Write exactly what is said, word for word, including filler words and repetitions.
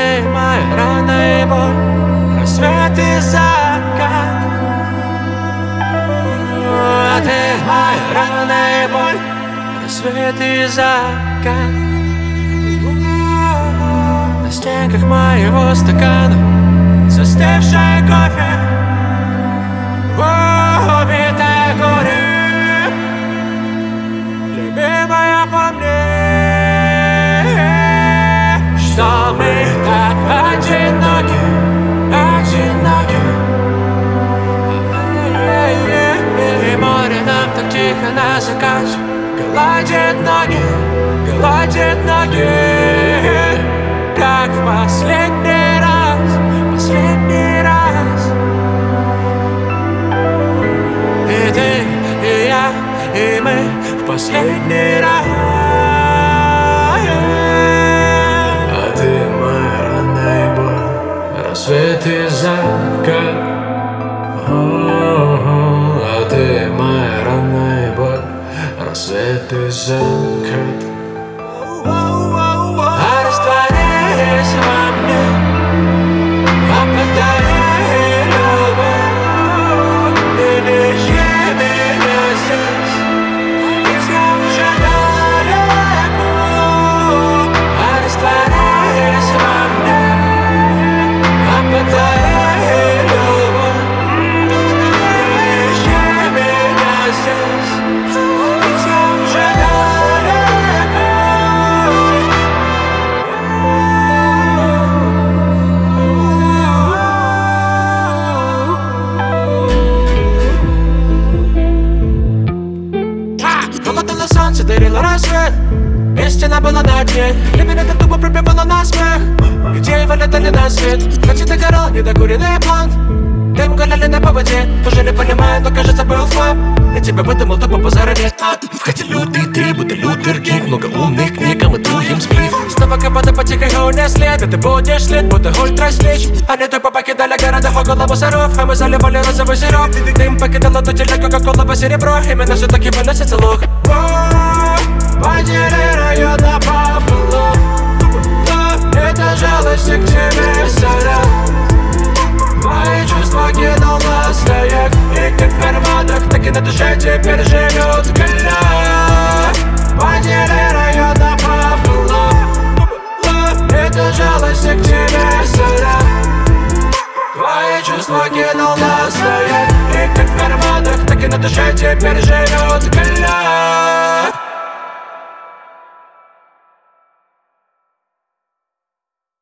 ты моя рана и боль, рассвет и закат. А ты моя рана и боль, рассвет и закат. На стенках моего стакана застывший кофе, убитое горе, любимая по мне, что мы так одиноки, одиноки. И море нам так тихо на закате гладит ноги, гладит ноги, как в последний раз, последний раз. И ты, и я, и мы в последний раз. А ты моя рана и боль, рассвет и закат. А ты моя рана и боль, рассвет и закат. А растворись во мне, а подари любовь. И держи меня здесь, ведь я уже далеко. А растворись во мне, а подари любовь. И держи меня здесь, ведь я уже далеко. Холодало солнце, дарило рассвет, истина была на дне. Время это тупо пробивало на смех. Идеи вылетали на свет, ночи догорал недокуренный блонд. Дым гоняли на поводе, уже не понимаю, но кажется был флэп. Я тебя выдумал тупо по заранее. Входи лютый ты, будто Лютер Кинг. Много умных книг, а мы дуем сплив. Снова кого-то потихоньку унесли, ты будешь след, будто ультрасвеч. Они тупо покидали города около мусоров, а мы заливали розовый сироп. Дым покидало то телега, как колово серебро. Именно все-таки выносится лук. Потеряй район пополам. Это жалость к тебе, сорян. Мои чувства кинул на стояк, и как в карманах, так и на душе теперь живет гля. Потеряй район пополам. Это жалость к тебе, сорян. Твои чувства кинул на стояк, и как в карманах, так и на душе теперь живет гля.